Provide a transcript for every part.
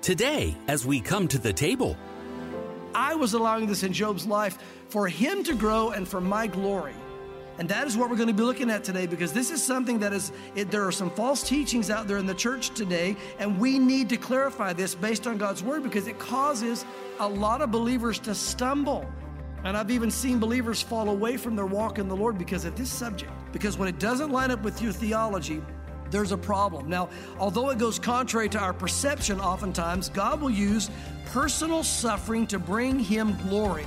Today, as we come to the table, I was allowing this in Job's life for him to grow and for my glory. And that is what we're going to be looking at today, because this is something that there are some false teachings out there in the church today, and we need to clarify this based on God's word, because it causes a lot of believers to stumble. And I've even seen believers fall away from their walk in the Lord because of this subject. Because when it doesn't line up with your theology, there's a problem. Now, although it goes contrary to our perception oftentimes, God will use personal suffering to bring Him glory.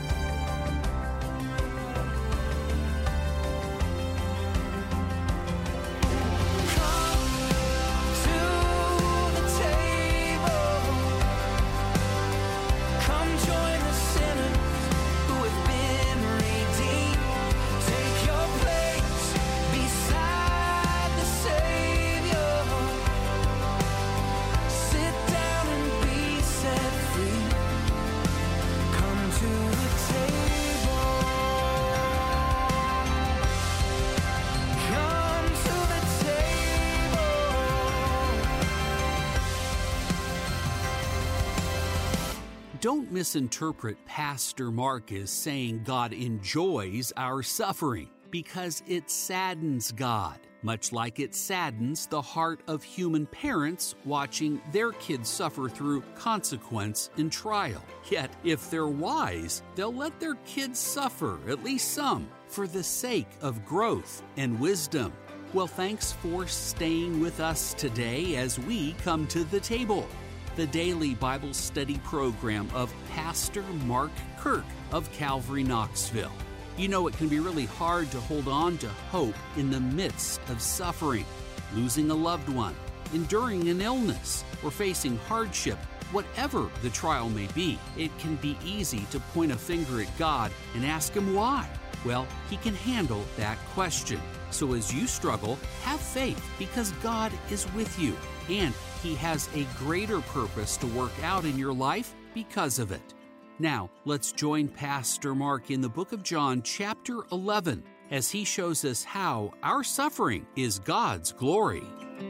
Don't misinterpret Pastor Mark as saying God enjoys our suffering, because it saddens God, much like it saddens the heart of human parents watching their kids suffer through consequence and trial. Yet, if they're wise, they'll let their kids suffer, at least some, for the sake of growth and wisdom. Well, thanks for staying with us today as we come to the table, the daily Bible study program of Pastor Mark Kirk of Calvary Knoxville. You know, it can be really hard to hold on to hope in the midst of suffering, losing a loved one, enduring an illness, or facing hardship. Whatever the trial may be, it can be easy to point a finger at God and ask Him why. Well, He can handle that question. So as you struggle, have faith, because God is with you, and He has a greater purpose to work out in your life because of it. Now, let's join Pastor Mark in the book of John, chapter 11, as he shows us how our suffering is God's glory.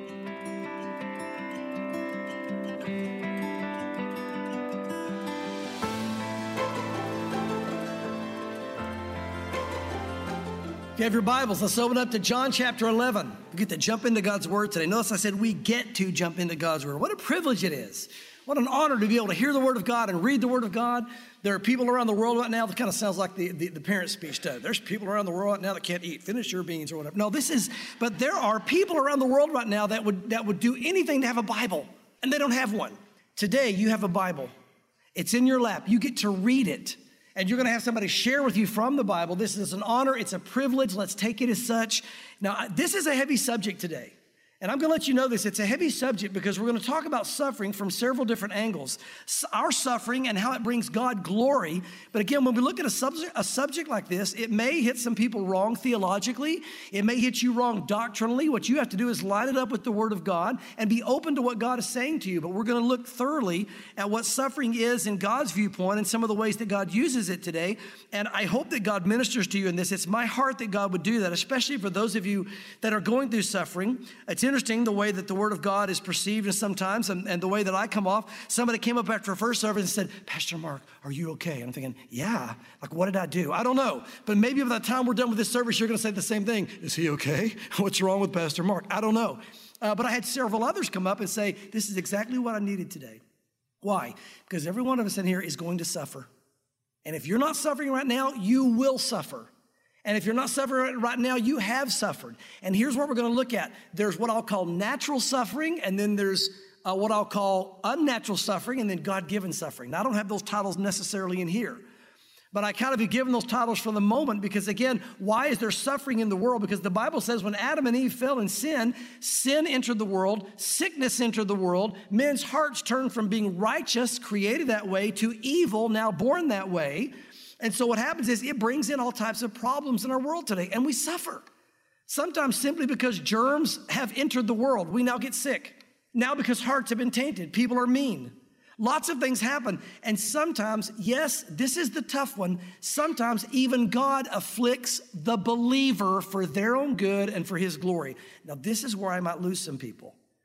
If you have your Bibles, let's open up to John chapter 11. We get to jump into God's Word today. Notice I said we get to jump into God's Word. What a privilege it is. What an honor to be able to hear the Word of God and read the Word of God. There are people around the world right now that kind of sounds like the parent speech does. There's people around the world right now that can't eat. Finish your beans or whatever. No, but there are people around the world right now that would do anything to have a Bible, and they don't have one. Today, you have a Bible. It's in your lap. You get to read it. And you're going to have somebody share with you from the Bible. This is an honor. It's a privilege. Let's take it as such. Now, this is a heavy subject today. And I'm going to let you know this. It's a heavy subject because we're going to talk about suffering from several different angles. Our suffering and how it brings God glory. But again, when we look at a subject like this, it may hit some people wrong theologically. It may hit you wrong doctrinally. What you have to do is line it up with the Word of God and be open to what God is saying to you. But we're going to look thoroughly at what suffering is in God's viewpoint and some of the ways that God uses it today. And I hope that God ministers to you in this. It's my heart that God would do that, especially for those of you that are going through suffering. It's interesting the way that the Word of God is perceived and sometimes, and the way that I come off. Somebody came up after first service and said, Pastor Mark, are you okay? And I'm thinking, yeah, like what did I do? I don't know. But maybe by the time we're done with this service, you're going to say the same thing. Is he okay? What's wrong with Pastor Mark? I don't know. But I had several others come up and say, this is exactly what I needed today. Why? Because every one of us in here is going to suffer. And if you're not suffering right now, you will suffer. And if you're not suffering right now, you have suffered. And here's what we're going to look at. There's what I'll call natural suffering, and then there's what I'll call unnatural suffering, and then God-given suffering. Now, I don't have those titles necessarily in here. But I kind of be given those titles for the moment because, again, why is there suffering in the world? Because the Bible says when Adam and Eve fell in sin, sin entered the world, sickness entered the world, men's hearts turned from being righteous, created that way, to evil, now born that way. And so what happens is it brings in all types of problems in our world today, and we suffer. Sometimes simply because germs have entered the world, we now get sick. Now because hearts have been tainted, people are mean. Lots of things happen. And sometimes, yes, this is the tough one, sometimes even God afflicts the believer for their own good and for his glory. Now, this is where I might lose some people.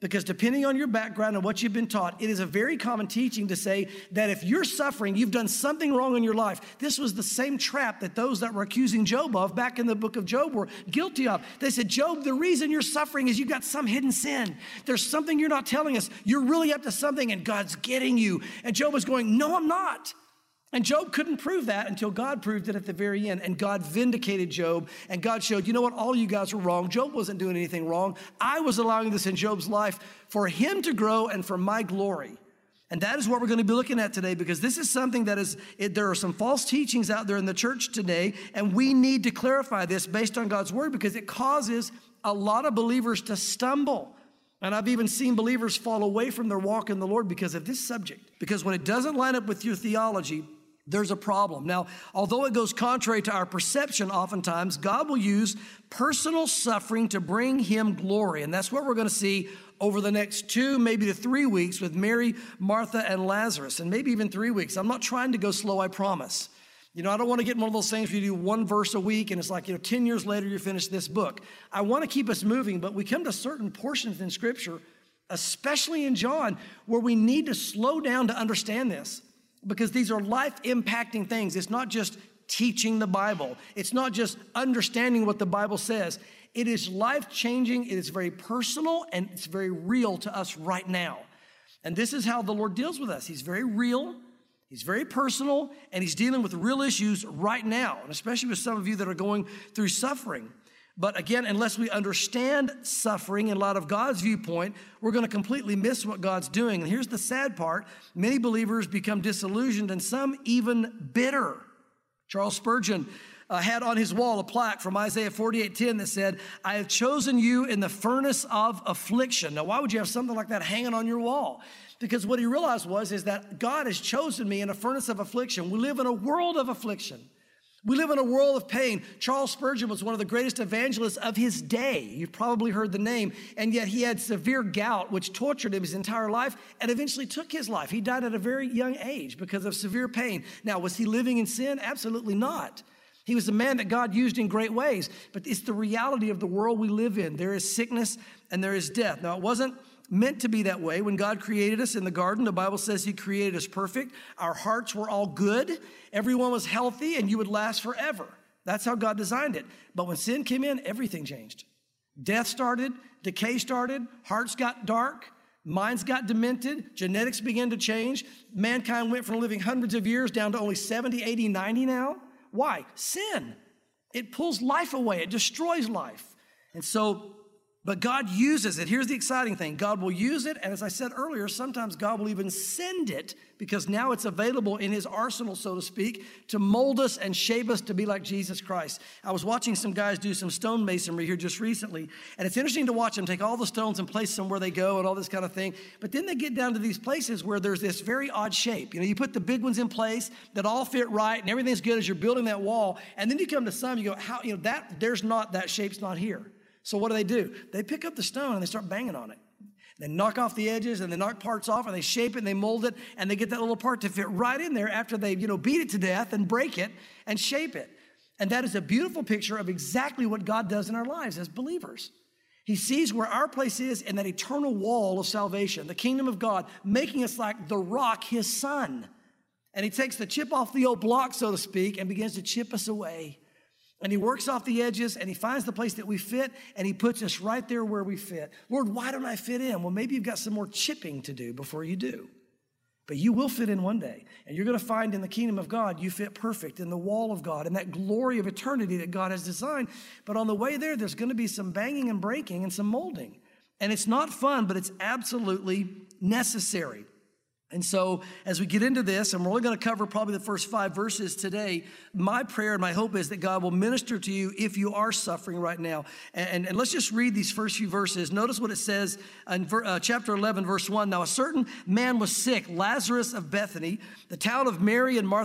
Because depending on your background and what you've been taught, it is a very common teaching to say that if you're suffering, you've done something wrong in your life. This was the same trap that those that were accusing Job of back in the book of Job were guilty of. They said, Job, the reason you're suffering is you've got some hidden sin. There's something you're not telling us. You're really up to something and God's getting you. And Job was going, no, I'm not. And Job couldn't prove that until God proved it at the very end. And God vindicated Job. And God showed, you know what? All you guys were wrong. Job wasn't doing anything wrong. I was allowing this in Job's life for him to grow and for my glory. And that is what we're going to be looking at today, because this is something that there are some false teachings out there in the church today. And we need to clarify this based on God's word, because it causes a lot of believers to stumble. And I've even seen believers fall away from their walk in the Lord because of this subject. Because when it doesn't line up with your theology, there's a problem. Now, although it goes contrary to our perception oftentimes, God will use personal suffering to bring him glory. And that's what we're going to see over the next 2, maybe to 3 weeks with Mary, Martha, and Lazarus, and maybe even 3 weeks. I'm not trying to go slow, I promise. I don't want to get in one of those things where you do one verse a week and it's like, 10 years later you finish this book. I want to keep us moving, but we come to certain portions in Scripture, especially in John, where we need to slow down to understand this. Because these are life-impacting things. It's not just teaching the Bible. It's not just understanding what the Bible says. It is life-changing, it is very personal, and it's very real to us right now. And this is how the Lord deals with us. He's very real, he's very personal, and he's dealing with real issues right now, and especially with some of you that are going through suffering. But again, unless we understand suffering in light of God's viewpoint, we're going to completely miss what God's doing. And here's the sad part. Many believers become disillusioned and some even bitter. Charles Spurgeon had on his wall a plaque from Isaiah 48:10 that said, I have chosen you in the furnace of affliction. Now, why would you have something like that hanging on your wall? Because what he realized is that God has chosen me in a furnace of affliction. We live in a world of affliction. We live in a world of pain. Charles Spurgeon was one of the greatest evangelists of his day. You've probably heard the name. And yet he had severe gout, which tortured him his entire life and eventually took his life. He died at a very young age because of severe pain. Now, was he living in sin? Absolutely not. He was a man that God used in great ways. But it's the reality of the world we live in. There is sickness and there is death. Now, it wasn't meant to be that way. When God created us in the garden, the Bible says he created us perfect. Our hearts were all good. Everyone was healthy and you would last forever. That's how God designed it. But when sin came in, everything changed. Death started, decay started, hearts got dark, minds got demented, genetics began to change. Mankind went from living hundreds of years down to only 70, 80, 90 now. Why? Sin. It pulls life away. It destroys life. And so, but God uses it. Here's the exciting thing. God will use it. And as I said earlier, sometimes God will even send it because now it's available in his arsenal, so to speak, to mold us and shape us to be like Jesus Christ. I was watching some guys do some stonemasonry here just recently. And it's interesting to watch them take all the stones and place them where they go and all this kind of thing. But then they get down to these places where there's this very odd shape. You put the big ones in place that all fit right and everything's good as you're building that wall. And then you come to some, you go, there's not, that shape's not here. So what do? They pick up the stone and they start banging on it. They knock off the edges and they knock parts off and they shape it and they mold it and they get that little part to fit right in there after they, beat it to death and break it and shape it. And that is a beautiful picture of exactly what God does in our lives as believers. He sees where our place is in that eternal wall of salvation, the kingdom of God, making us like the rock, his son. And he takes the chip off the old block, so to speak, and begins to chip us away. And he works off the edges and he finds the place that we fit and he puts us right there where we fit. Lord, why don't I fit in? Well, maybe you've got some more chipping to do before you do. But you will fit in one day. And you're going to find in the kingdom of God, you fit perfect in the wall of God and that glory of eternity that God has designed. But on the way there, there's going to be some banging and breaking and some molding. And it's not fun, but it's absolutely necessary. And so as we get into this, and we're only going to cover probably the first 5 verses today, my prayer and my hope is that God will minister to you if you are suffering right now. And let's just read these first few verses. Notice what it says in chapter 11, verse 1. Now, a certain man was sick, Lazarus of Bethany, the town of Mary and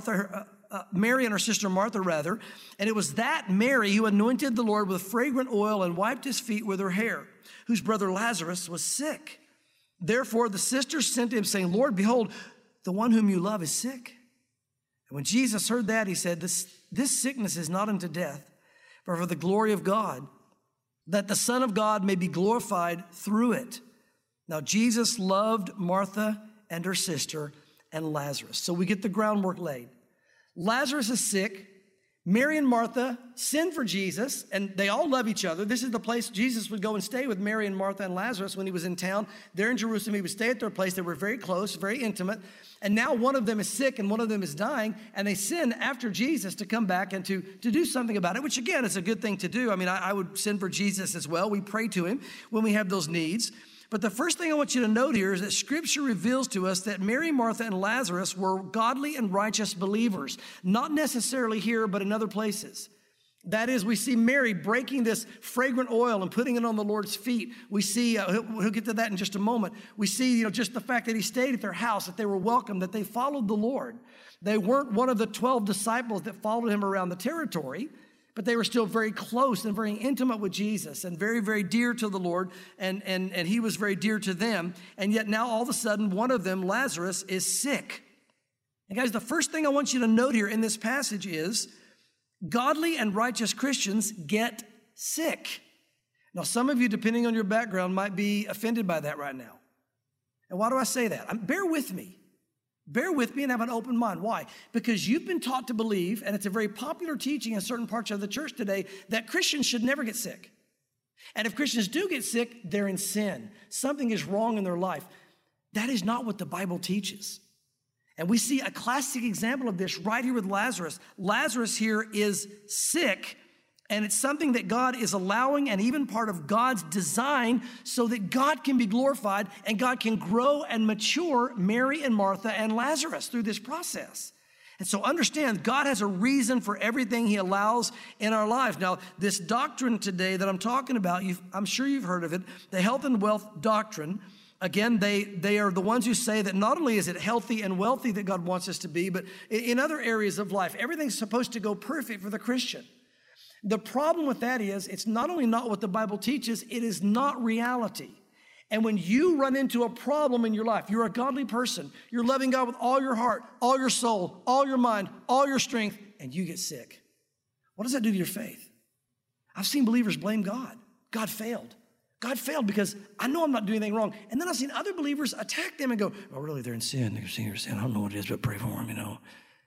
her sister Martha, rather. And it was that Mary who anointed the Lord with fragrant oil and wiped his feet with her hair, whose brother Lazarus was sick. Therefore, the sisters sent to him, saying, Lord, behold, the one whom you love is sick. And when Jesus heard that, he said, this sickness is not unto death, but for the glory of God, that the Son of God may be glorified through it. Now, Jesus loved Martha and her sister and Lazarus. So we get the groundwork laid. Lazarus is sick. Mary and Martha send for Jesus, and they all love each other. This is the place Jesus would go and stay with Mary and Martha and Lazarus when he was in town. There in Jerusalem, he would stay at their place. They were very close, very intimate. And now one of them is sick and one of them is dying, and they send after Jesus to come back and to do something about it, which again is a good thing to do. I mean, I would send for Jesus as well. We pray to him when we have those needs. But the first thing I want you to note here is that Scripture reveals to us that Mary, Martha, and Lazarus were godly and righteous believers, not necessarily here, but in other places. That is, we see Mary breaking this fragrant oil and putting it on the Lord's feet. We see, we'll get to that in just a moment. We see, just the fact that he stayed at their house, that they were welcome, that they followed the Lord. They weren't one of the 12 disciples that followed him around the territory, but they were still very close and very intimate with Jesus and very, very dear to the Lord, and he was very dear to them. And yet now all of a sudden, one of them, Lazarus, is sick. And guys, the first thing I want you to note here in this passage is godly and righteous Christians get sick. Now, some of you, depending on your background, might be offended by that right now. And why do I say that? Bear with me. Bear with me and have an open mind. Why? Because you've been taught to believe, and it's a very popular teaching in certain parts of the church today, that Christians should never get sick. And if Christians do get sick, they're in sin. Something is wrong in their life. That is not what the Bible teaches. And we see a classic example of this right here with Lazarus. Lazarus here is sick, and it's something that God is allowing and even part of God's design so that God can be glorified and God can grow and mature Mary and Martha and Lazarus through this process. And so understand, God has a reason for everything he allows in our lives. Now, this doctrine today that I'm talking about, I'm sure you've heard of it, the health and wealth doctrine. Again, they are the ones who say that not only is it healthy and wealthy that God wants us to be, but in other areas of life, everything's supposed to go perfect for the Christian. The problem with that is it's not only not what the Bible teaches, it is not reality. And when you run into a problem in your life, you're a godly person, you're loving God with all your heart, all your soul, all your mind, all your strength, and you get sick. What does that do to your faith? I've seen believers blame God. God failed. God failed because I know I'm not doing anything wrong. And then I've seen other believers attack them and go, oh, really, they're in sin. They're in sin. I don't know what it is, but pray for them,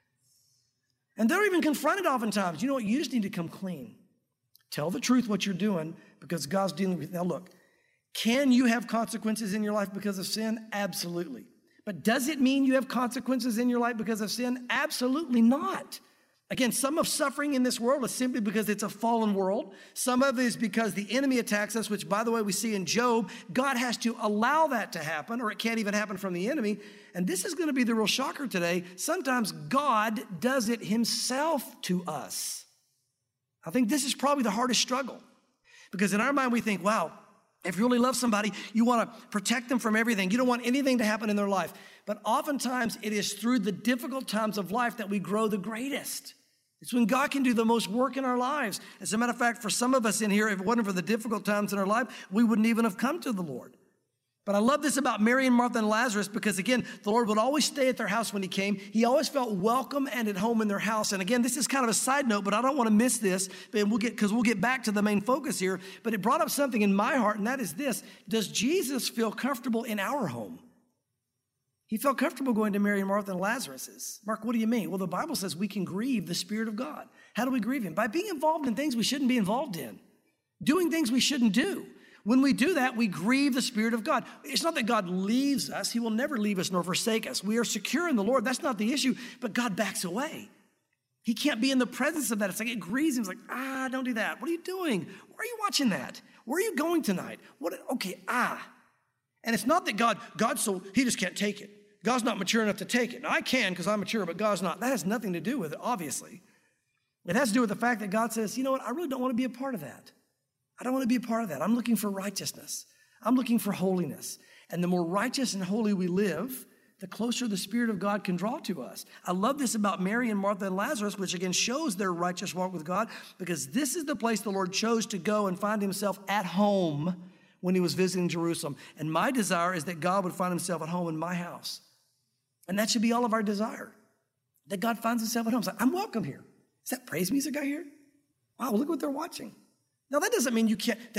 And they're even confronted oftentimes. You know what? You just need to come clean. Tell the truth what you're doing because God's dealing with you. Now look, can you have consequences in your life because of sin? Absolutely. But does it mean you have consequences in your life because of sin? Absolutely not. Again, some of suffering in this world is simply because it's a fallen world. Some of it is because the enemy attacks us, which, by the way, we see in Job. God has to allow that to happen, or it can't even happen from the enemy. And this is going to be the real shocker today. Sometimes God does it himself to us. I think this is probably the hardest struggle. Because in our mind, we think, wow, if you really love somebody, you want to protect them from everything. You don't want anything to happen in their life. But oftentimes, it is through the difficult times of life that we grow the greatest. It's when God can do the most work in our lives. As a matter of fact, for some of us in here, if it wasn't for the difficult times in our life, we wouldn't even have come to the Lord. But I love this about Mary and Martha and Lazarus because, again, the Lord would always stay at their house when he came. He always felt welcome and at home in their house. And again, this is kind of a side note, but I don't want to miss this because we'll get back to the main focus here. But it brought up something in my heart, and that is this. Does Jesus feel comfortable in our home? He felt comfortable going to Mary and Martha and Lazarus's. Mark, what do you mean? Well, the Bible says we can grieve the Spirit of God. How do we grieve him? By being involved in things we shouldn't be involved in, doing things we shouldn't do. When we do that, we grieve the Spirit of God. It's not that God leaves us. He will never leave us nor forsake us. We are secure in the Lord. That's not the issue, but God backs away. He can't be in the presence of that. It's like it grieves him. It's like, don't do that. What are you doing? Why are you watching that? Where are you going tonight? And it's not that God so he just can't take it. God's not mature enough to take it. Now, I can because I'm mature, but God's not. That has nothing to do with it, obviously. It has to do with the fact that God says, you know what? I really don't want to be a part of that. I don't want to be a part of that. I'm looking for righteousness. I'm looking for holiness. And the more righteous and holy we live, the closer the Spirit of God can draw to us. I love this about Mary and Martha and Lazarus, which again shows their righteous walk with God, because this is the place the Lord chose to go and find himself at home when he was visiting Jerusalem. And my desire is that God would find himself at home in my house. And that should be all of our desire, that God finds himself at home. So I'm welcome here. Is that praise music I hear? Wow, look what they're watching. Now, that doesn't mean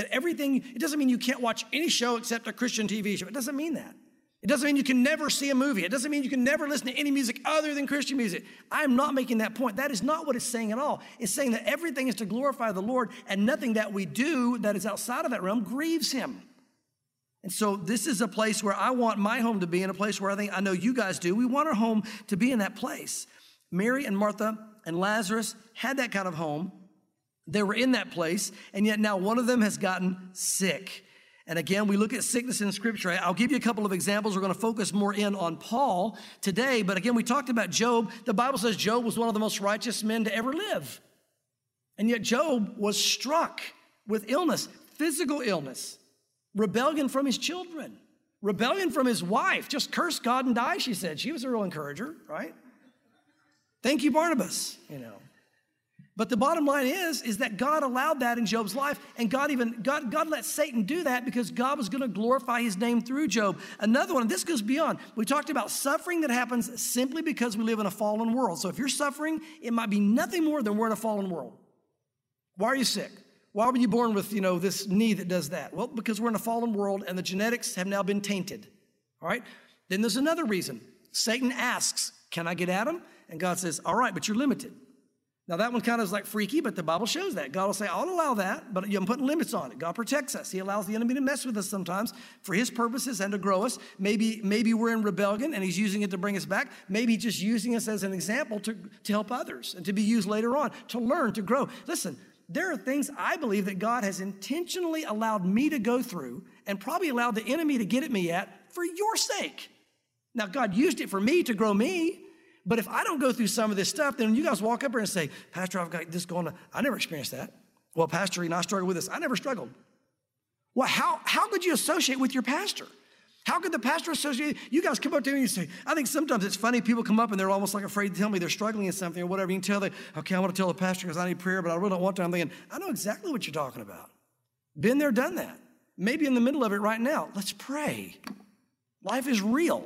it doesn't mean you can't watch any show except a Christian TV show. It doesn't mean that. It doesn't mean you can never see a movie. It doesn't mean you can never listen to any music other than Christian music. I'm not making that point. That is not what it's saying at all. It's saying that everything is to glorify the Lord, and nothing that we do that is outside of that realm grieves him. And so this is a place where I want my home to be, and a place where I know you guys do. We want our home to be in that place. Mary and Martha and Lazarus had that kind of home. They were in that place, and yet now one of them has gotten sick. And again, we look at sickness in Scripture. I'll give you a couple of examples. We're going to focus more in on Paul today. But again, we talked about Job. The Bible says Job was one of the most righteous men to ever live. And yet Job was struck with illness, physical illness, rebellion from his children, rebellion from his wife. Just curse God and die, she said. She was a real encourager, right? Thank you, Barnabas, But the bottom line is that God allowed that in Job's life, and God let Satan do that because God was going to glorify his name through Job. Another one, and this goes beyond. We talked about suffering that happens simply because we live in a fallen world. So if you're suffering, it might be nothing more than we're in a fallen world. Why are you sick? Why were you born with, this knee that does that? Well, because we're in a fallen world and the genetics have now been tainted. All right? Then there's another reason. Satan asks, can I get at him? And God says, all right, but you're limited. Now, that one kind of is like freaky, but the Bible shows that. God will say, I'll allow that, but I'm putting limits on it. God protects us. He allows the enemy to mess with us sometimes for his purposes and to grow us. Maybe we're in rebellion and he's using it to bring us back. Maybe just using us as an example to help others and to be used later on, to learn, to grow. Listen, there are things I believe that God has intentionally allowed me to go through and probably allowed the enemy to get at me at for your sake. Now, God used it for me to grow me. But if I don't go through some of this stuff, then when you guys walk up here and say, Pastor, I've got this going on. I never experienced that. Well, Pastor, I struggle with this. I never struggled. Well, how could you associate with your pastor? How could the pastor associate? You guys come up to me and you say, I think sometimes it's funny. People come up and they're almost like afraid to tell me they're struggling in something or whatever. You can tell okay, I want to tell the pastor because I need prayer, but I really don't want to. I'm thinking, I know exactly what you're talking about. Been there, done that. Maybe in the middle of it right now. Let's pray. Life is real.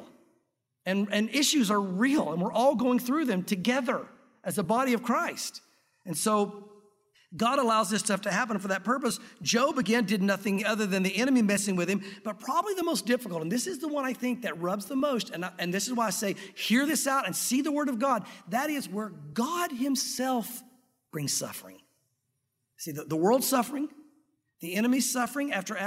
And issues are real, and we're all going through them together as a body of Christ. And so God allows this stuff to happen for that purpose. Job, again, did nothing other than the enemy messing with him, but probably the most difficult, and this is the one I think that rubs the most, and this is why I say, hear this out and see the word of God. That is where God himself brings suffering. See, the world's suffering, the enemy's suffering after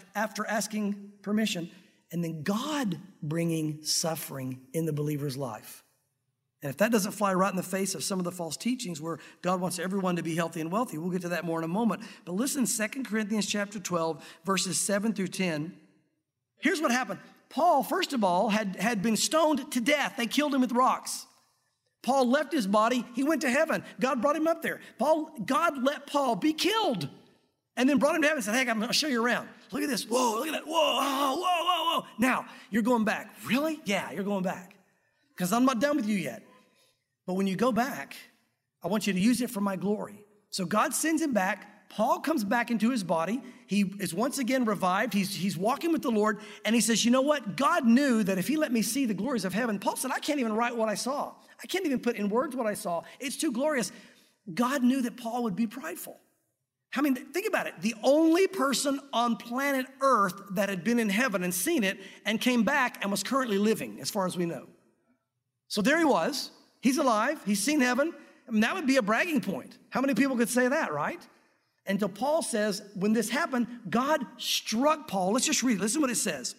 asking permission, and then God bringing suffering in the believer's life. And if that doesn't fly right in the face of some of the false teachings where God wants everyone to be healthy and wealthy, we'll get to that more in a moment. But listen, 2 Corinthians chapter 12, verses 7 through 10. Here's what happened. Paul, first of all, had been stoned to death. They killed him with rocks. Paul left his body. He went to heaven. God brought him up there. God let Paul be killed and then brought him to heaven and said, hey, I'm going to show you around. Look at this. Whoa, look at that. Whoa, whoa, whoa, whoa, whoa. Now, you're going back. Really? Yeah, you're going back. Because I'm not done with you yet. But when you go back, I want you to use it for my glory. So God sends him back. Paul comes back into his body. He is once again revived. He's walking with the Lord. And he says, you know what? God knew that if he let me see the glories of heaven, Paul said, I can't even write what I saw. I can't even put in words what I saw. It's too glorious. God knew that Paul would be prideful. I mean, think about it. The only person on planet Earth that had been in heaven and seen it and came back and was currently living, as far as we know. So there he was. He's alive. He's seen heaven. I mean, that would be a bragging point. How many people could say that, right? Until Paul says, when this happened, God struck Paul. Let's just read it. Listen to what it says.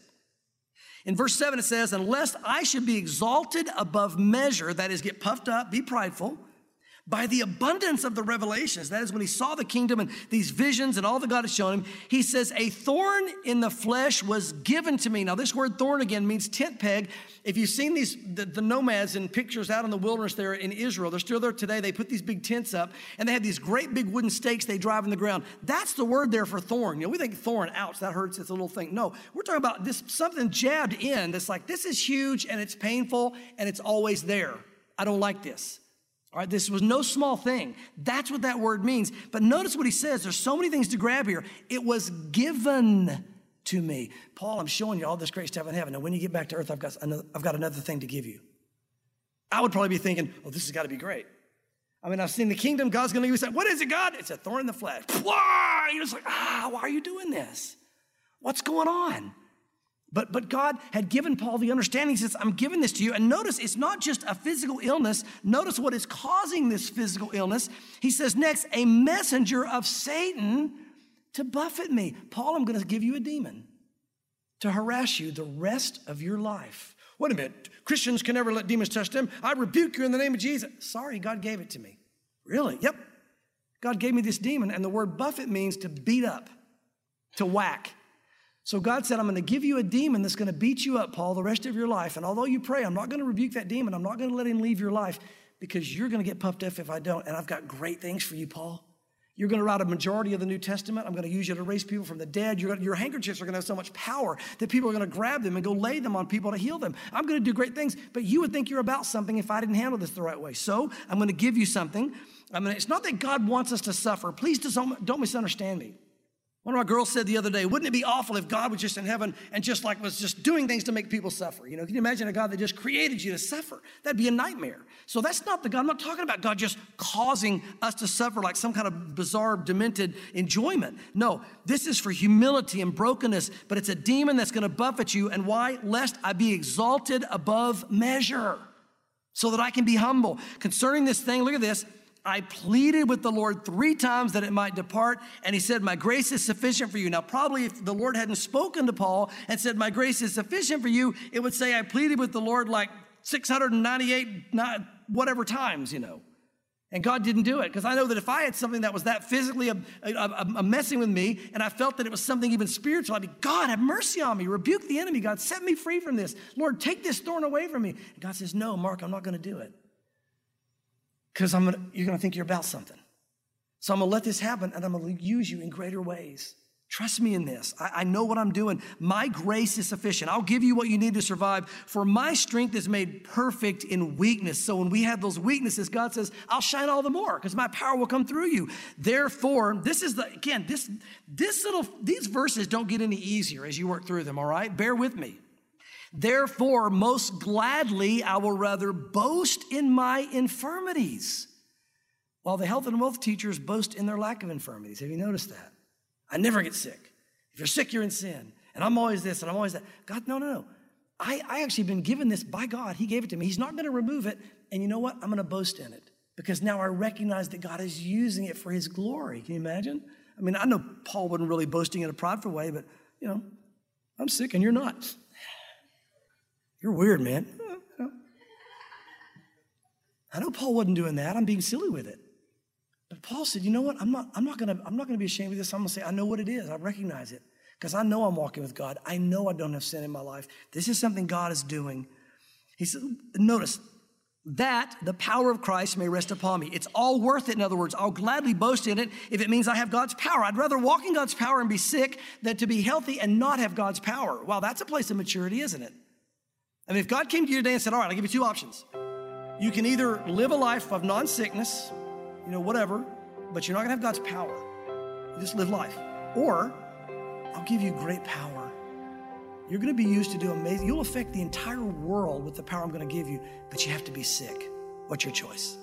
In verse 7, it says, unless I should be exalted above measure, that is, get puffed up, be prideful, by the abundance of the revelations, that is when he saw the kingdom and these visions and all that God has shown him, he says, a thorn in the flesh was given to me. Now, this word thorn again means tent peg. If you've seen the nomads in pictures out in the wilderness there in Israel, they're still there today. They put these big tents up and they have these great big wooden stakes they drive in the ground. That's the word there for thorn. We think thorn, ouch, that hurts. It's a little thing. No, we're talking about this something jabbed in that's like, this is huge and it's painful and it's always there. I don't like this. All right, this was no small thing. That's what that word means. But notice what he says. There's so many things to grab here. It was given to me. Paul, I'm showing you all this great stuff in heaven. Now, when you get back to earth, I've got another thing to give you. I would probably be thinking, well, this has got to be great. I mean, I've seen the kingdom. God's going to give you something. What is it, God? It's a thorn in the flesh. Why? You're just like, why are you doing this? What's going on? But God had given Paul the understanding. He says, I'm giving this to you. And notice, it's not just a physical illness. Notice what is causing this physical illness. He says next, a messenger of Satan to buffet me. Paul, I'm going to give you a demon to harass you the rest of your life. Wait a minute. Christians can never let demons touch them. I rebuke you in the name of Jesus. Sorry, God gave it to me. Really? Yep. God gave me this demon, and the word buffet means to beat up, to whack. So God said, I'm going to give you a demon that's going to beat you up, Paul, the rest of your life. And although you pray, I'm not going to rebuke that demon. I'm not going to let him leave your life because you're going to get puffed up if I don't. And I've got great things for you, Paul. You're going to write a majority of the New Testament. I'm going to use you to raise people from the dead. Your handkerchiefs are going to have so much power that people are going to grab them and go lay them on people to heal them. I'm going to do great things, but you would think you're about something if I didn't handle this the right way. So I'm going to give you something. It's not that God wants us to suffer. Please don't misunderstand me. One of my girls said the other day, wouldn't it be awful if God was just in heaven and was just doing things to make people suffer? Can you imagine a God that just created you to suffer? That'd be a nightmare. So that's not the God. I'm not talking about God just causing us to suffer like some kind of bizarre, demented enjoyment. No, this is for humility and brokenness, but it's a demon that's going to buffet you. And why? Lest I be exalted above measure so that I can be humble. Concerning this thing, look at this. I pleaded with the Lord 3 times that it might depart, and he said, my grace is sufficient for you. Now, probably if the Lord hadn't spoken to Paul and said, my grace is sufficient for you, it would say I pleaded with the Lord like 698 whatever times, And God didn't do it, because I know that if I had something that was that physically a messing with me, and I felt that it was something even spiritual, I'd be, God, have mercy on me. Rebuke the enemy. God, set me free from this. Lord, take this thorn away from me. And God says, no, Mark, I'm not going to do it. Because you're going to think you're about something. So I'm going to let this happen, and I'm going to use you in greater ways. Trust me in this. I know what I'm doing. My grace is sufficient. I'll give you what you need to survive. For my strength is made perfect in weakness. So when we have those weaknesses, God says, I'll shine all the more because my power will come through you. Therefore, these verses don't get any easier as you work through them, all right? Bear with me. Therefore, most gladly, I will rather boast in my infirmities, while the health and wealth teachers boast in their lack of infirmities. Have you noticed that? I never get sick. If you're sick, you're in sin. And I'm always this and I'm always that. God, no. I actually been given this by God. He gave it to me. He's not going to remove it. And you know what? I'm going to boast in it because now I recognize that God is using it for his glory. Can you imagine? I know Paul wasn't really boasting in a prideful way, but, I'm sick and you're not. You're weird, man. I know Paul wasn't doing that. I'm being silly with it. But Paul said, you know what? I'm not going to be ashamed of this. I'm going to say, I know what it is. I recognize it because I know I'm walking with God. I know I don't have sin in my life. This is something God is doing. He said, notice that the power of Christ may rest upon me. It's all worth it. In other words, I'll gladly boast in it if it means I have God's power. I'd rather walk in God's power and be sick than to be healthy and not have God's power. Wow, that's a place of maturity, isn't it? If God came to you today and said, all right, I'll give you 2 options. You can either live a life of non-sickness, whatever, but you're not going to have God's power. You just live life. Or I'll give you great power. You're going to be used to do amazing. You'll affect the entire world with the power I'm going to give you, but you have to be sick. What's your choice?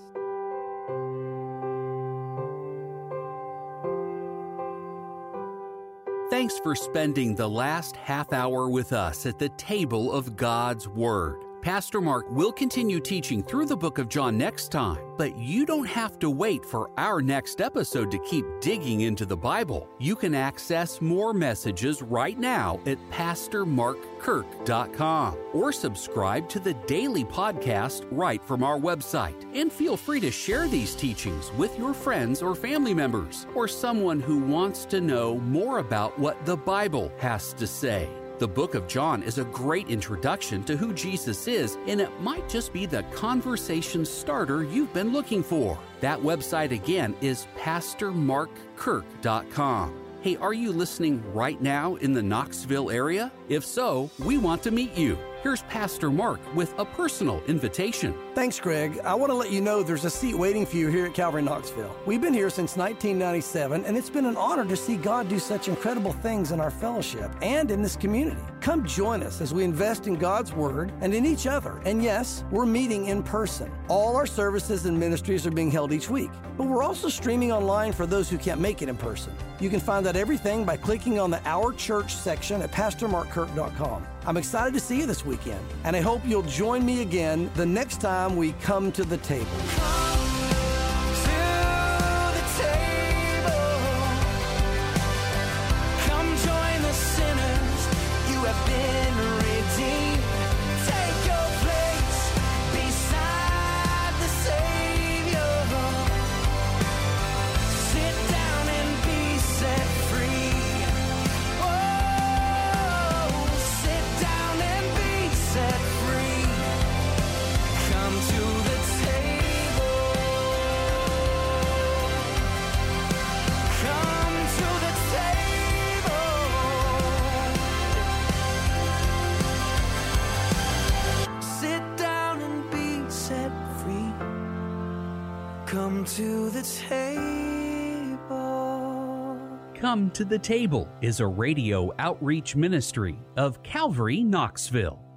Thanks for spending the last half hour with us at the table of God's Word. Pastor Mark will continue teaching through the book of John next time, but you don't have to wait for our next episode to keep digging into the Bible. You can access more messages right now at PastorMarkKirk.com or subscribe to the daily podcast right from our website. And feel free to share these teachings with your friends or family members or someone who wants to know more about what the Bible has to say. The book of John is a great introduction to who Jesus is, and it might just be the conversation starter you've been looking for. That website again is PastorMarkKirk.com. Hey, are you listening right now in the Knoxville area? If so, we want to meet you. Here's Pastor Mark with a personal invitation. Thanks, Greg. I want to let you know there's a seat waiting for you here at Calvary Knoxville. We've been here since 1997, and it's been an honor to see God do such incredible things in our fellowship and in this community. Come join us as we invest in God's Word and in each other. And yes, we're meeting in person. All our services and ministries are being held each week, but we're also streaming online for those who can't make it in person. You can find out everything by clicking on the Our Church section at PastorMarkKirk.com. I'm excited to see you this weekend, and I hope you'll join me again the next time we come to the table. Come to the table. Come to the Table is a radio outreach ministry of Calvary Knoxville.